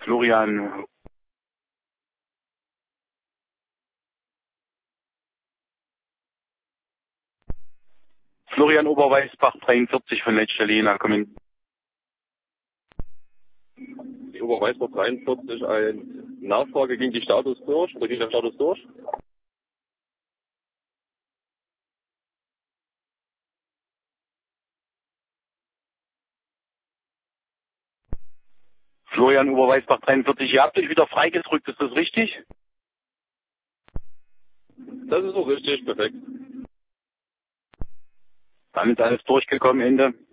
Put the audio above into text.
Florian. Florian Oberweißbach 43 von Leitstelle Jena, komm hin. Die Oberweißbach 43, ein Nachfrage ging die Status durch, oder ging der Status durch? Florian Oberweißbach 43, ihr habt euch wieder freigedrückt, ist das richtig? Das ist so richtig, perfekt. Dann ist alles durchgekommen, Ende.